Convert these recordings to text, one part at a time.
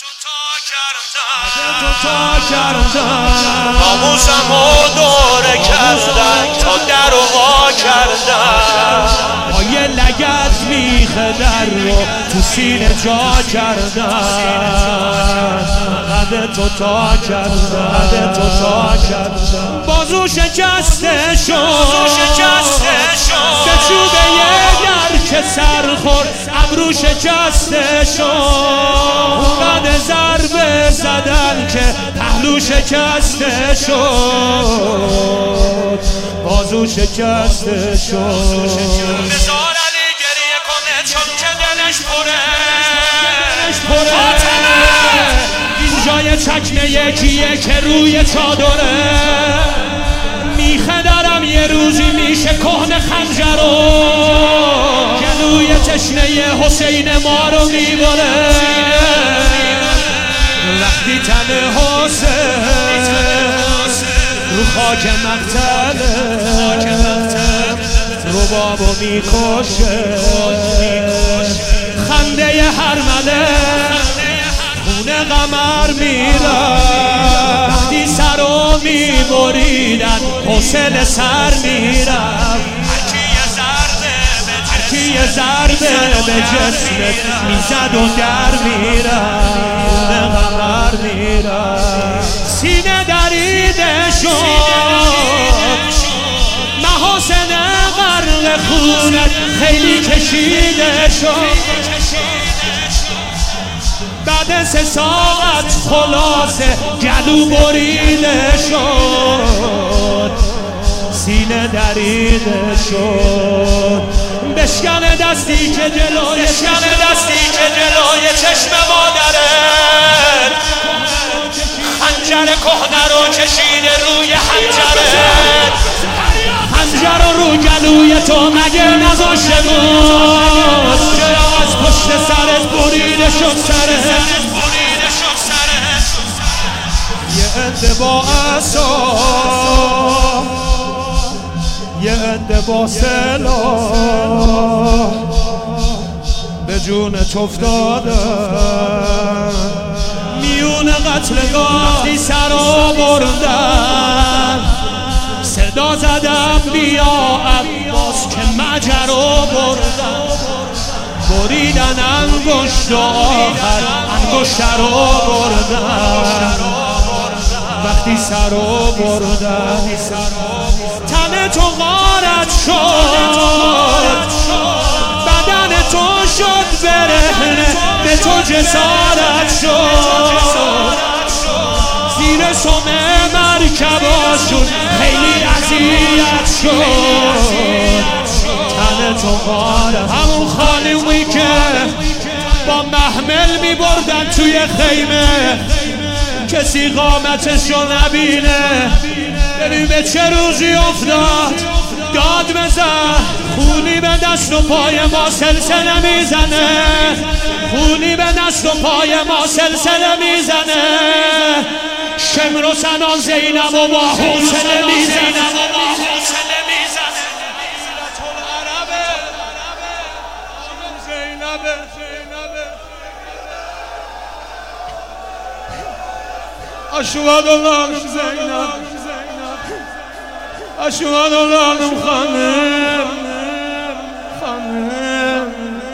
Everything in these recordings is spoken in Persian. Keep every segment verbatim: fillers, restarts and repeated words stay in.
ناموسم رو دوره کردن تا در رو وا کردن با یه لگد میخه در رو تو سینه جا کردن قد تو تا کردن قد تو تا کردن بازو شکسته شد به چوبه در که سر خورد ابرو شکسته شد قد ضربه زدن که پهلو شکسته شد بازو شکسته شد بذار علی گریه کنه چون که دلش پره این جای چکمه یکیه که روی چادره میخه دارم یه روزی میشه کهنه خنجرو گلوی تشنه حسین ما رو میبره وقتی تن حسین رو خاک مقتله ربابو میکشه خنده هر ملک خونه قمر میرم وقتی سرو میبریدن حوصله سر میرم هرکی یه ضربه به جسمت میزد و در میرم خونه قمر میرم سینه دریده شد محاسن غرق خونت خیلی کشیده شد بعد سه ساعت خلاصه گلو بریده شد سینه دریده شد بشکن دستی که جلوی بشکن دستی که جلوی چشم مادرت خنجر کهنه رو کشیده روی حنجرت خنجر رو گلوی تو مگه نذاشته بود چرا از پشت سرت بریده شد سرت یه عده با عصا یه عده با سلاح به جونت افتادن میون قتلگاه وقتی سر رو بردن صدا زدم بیا عباس که مجر رو بردن بریدن انگشت و آخر انگشت رو بردن وقتی سر رو بردن تن تو غارت شد بدن تو شد برهنه به تو جسارت شد زیر سم مرکباشون خیلی اذیت شد تن تو غارت همون خانومی که با محمل می بردن توی خیمه کسی قامتشو نبینه ببین به چه روزی افتاد داد بزن خونی به دست و پای ما سلسله میزنه خونی به دست و پای ما سلسله میزنه شمر و سنان زینب و با حوصله میزنه اشواد الله زینب اشواد الله خانم خانم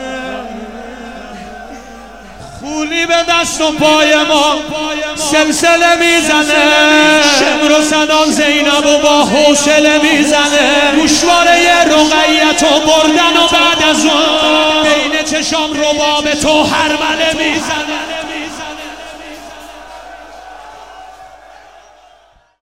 خولی به دست و پای ما سلسله میزنه شمر و سنان زینب و با حوصله میزنه گوشواره رقیت و بردن و بعد از اون بین چشام رباب تو هر مله میزنه